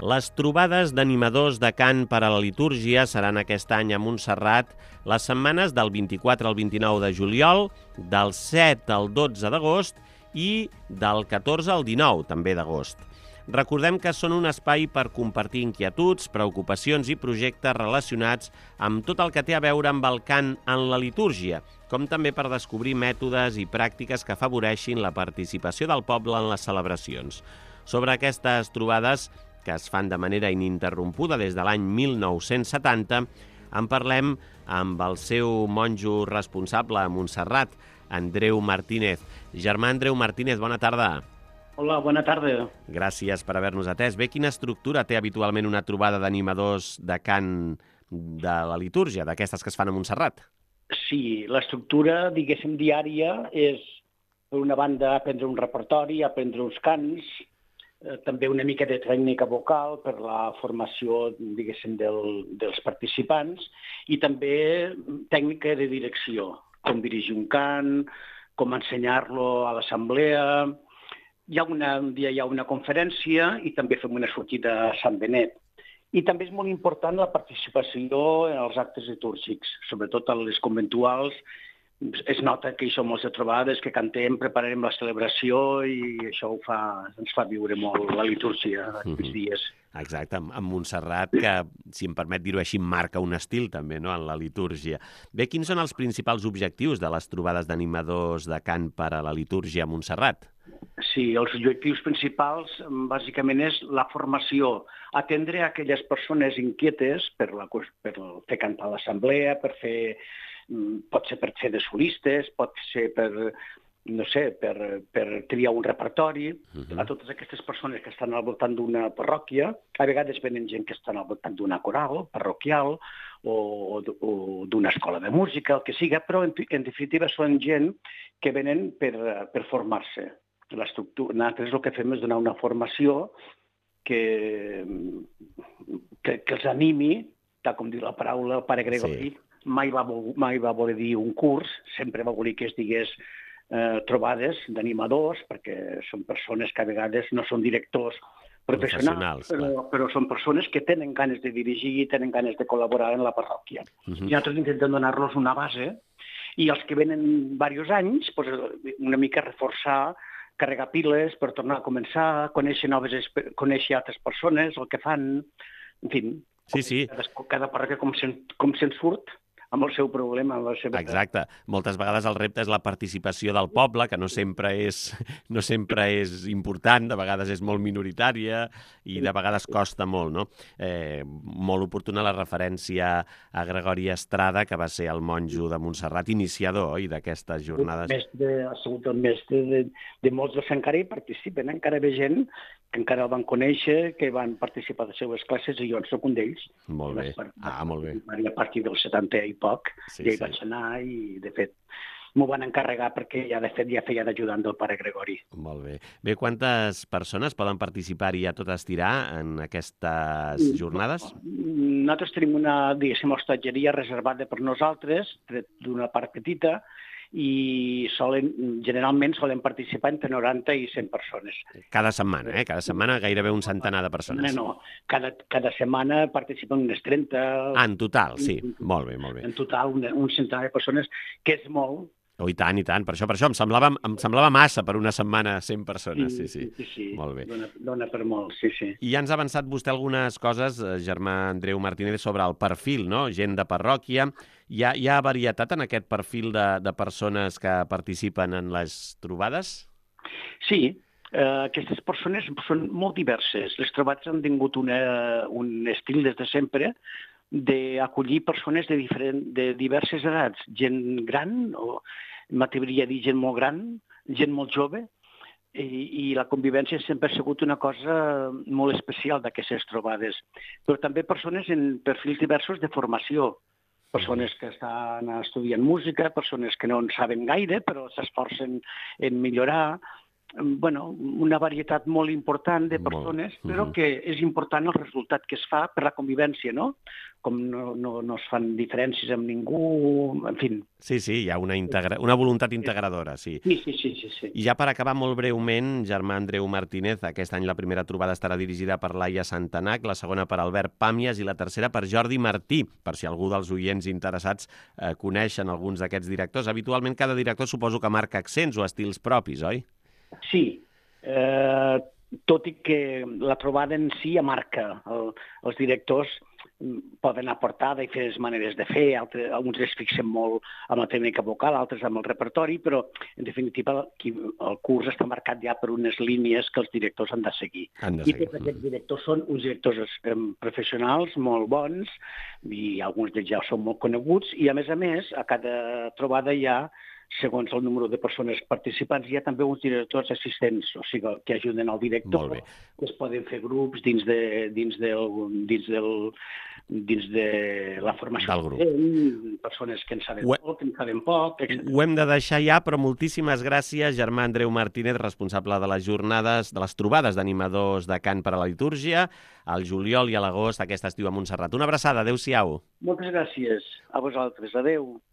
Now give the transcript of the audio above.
Les trobades d'animadors de cant per a la litúrgia seran aquest any a Montserrat les setmanes del 24 al 29 de juliol, del 7 al 12 d'agost i del 14 al 19, també d'agost. Recordem que són un espai per compartir inquietuds, preocupacions i projectes relacionats amb tot el que té a veure amb el cant en la litúrgia, com també per descobrir mètodes i pràctiques que afavoreixin la participació del poble en les celebracions. Sobre aquestes trobades, que es fan de manera ininterrompuda des de l'any 1970, en parlem amb el seu monjo responsable a Montserrat, Andreu Martínez. Germà Andreu Martínez, bona tarda. Hola, bona tarda. Gràcies per haver-nos atès. Bé, quina estructura té habitualment una trobada d'animadors de cant de la litúrgia, d'aquestes que es fan a Montserrat? Sí, l'estructura, diguéssim, diària és, per una banda, aprendre un repertori, aprendre uns cants, també una mica de tècnica vocal per la formació, diguéssim, dels participants, i també tècnica de direcció, com dirigir un cant, com ensenyar-lo a l'assemblea. Un dia hi ha una conferència i també fem una sortida a Sant Benet. I també és molt important la participació en els actes litúrgics, sobretot a les conventuals. Es nota que hi som molts de trobades, que cantem, preparem la celebració i això ens fa viure molt la litúrgia aquests dies. Exacte, amb Montserrat, que, si em permet dir-ho així, marca un estil també, no?, en la litúrgia. Bé, quins són els principals objectius de les trobades d'animadors de cant per a la litúrgia a Montserrat? Sí, els objectius principals bàsicament és la formació, atendre aquelles persones inquietes per fer cantar a l'assemblea, pot ser per fer de solistes, pot ser per triar un repertori. A totes aquestes persones que estan al voltant d'una parròquia, a vegades venen gent que estan al voltant d'una coral parroquial o d'una escola de música, el que siga, però en definitiva són gent que venen per formar-se. Nosaltres el que fem és donar una formació que els animi, tal com diu la paraula, el pare Gregori, mai va voler dir un curs, sempre va voler que es digués trobades d'animadors, perquè són persones que a vegades no són directors professionals, però són persones que tenen ganes de dirigir i tenen ganes de col·laborar en la parròquia. I nosaltres intentem donar-los una base i els que venen diversos anys, una mica reforçar, carregar piles per tornar a començar, conèixer altres persones, el que fan, en fi, cada parròquia com se'n surt, amb el seu problema, amb la seva... Exacte. Moltes vegades el repte és la participació del poble, que no sempre és important, de vegades és molt minoritària i de vegades costa molt, no? Molt oportuna la referència a Gregori Estrada, que va ser el monjo de Montserrat, iniciador d'aquestes jornades. Ha sigut el mestre de molts dels que encara hi participen. Encara ve gent que encara el van conèixer, que van participar de les seves classes, i jo en soc un d'ells. Molt bé. Molt bé. A partir del 70 i poc, ja hi vaig anar i, de fet, m'ho van encarregar perquè ja feia d'ajudant del pare Gregori. Molt bé. Bé, quantes persones poden participar-hi a tot estirar en aquestes jornades? Nosaltres tenim una, diguéssim, hostatgeria reservada per nosaltres, tret d'una part petita, i generalment solen participar entre 90 i 100 persones. Cada setmana, Cada setmana gairebé un centenar de persones. No. Cada setmana participen unes 30... En total, sí. Molt bé, molt bé. En total, un centenar de persones, que és molt. Oh, i tant. Per això em semblava massa per una setmana 100 persones, sí. Molt bé. Dona per molt, sí. I ja ens ha avançat vostè algunes coses, Germà Andreu Martínez, sobre el perfil, no? Gent de parròquia. Hi ha varietat en aquest perfil de persones que participen en les trobades? Sí, aquestes persones són molt diverses. Les trobades han tingut un estil des de sempre d'acollir persones de diverses edats, gent gran, o m'atreviria a dir gent molt gran, gent molt jove, i la convivència sempre ha sigut una cosa molt especial d'aquestes trobades. Però també persones en perfils diversos de formació, persones que estan estudiant música, persones que no en saben gaire però s'esforcen en millorar, una varietat molt important de persones, però que és important el resultat que es fa per la convivència, no? Com no es fan diferències amb ningú, en fi. Sí, hi ha una voluntat integradora, sí. Sí. I ja per acabar molt breument, Germà Andreu Martínez, aquest any la primera trobada estarà dirigida per Laia Santanac, la segona per Albert Pàmies i la tercera per Jordi Martí, per si algú dels oients interessats coneixen alguns d'aquests directors. Habitualment cada director suposo que marca accents o estils propis, oi? Sí, tot i que la trobada en si ja marca. Els directors poden aportar diferents maneres de fer, alguns es fixen molt amb la tècnica vocal, altres amb el repertori, però en definitiva el curs està marcat ja per unes línies que els directors han de seguir. I tots aquests directors són uns directors professionals molt bons i alguns d'ells ja són molt coneguts i a més, a cada trobada hi ha, segons el número de persones participants, hi ha també uns directors assistents, o sigui, que ajuden al director, que es poden fer grups dins de la formació del grup. Persones que en saben molt, que en saben poc, etc. Ho hem de deixar ja, però moltíssimes gràcies, Germà Andreu Martínez, responsable de les jornades, de les trobades d'animadors de cant per a la litúrgia, al juliol i a l'agost aquest estiu a Montserrat. Una abraçada, adéu-siau. Moltes gràcies a vosaltres, adéu.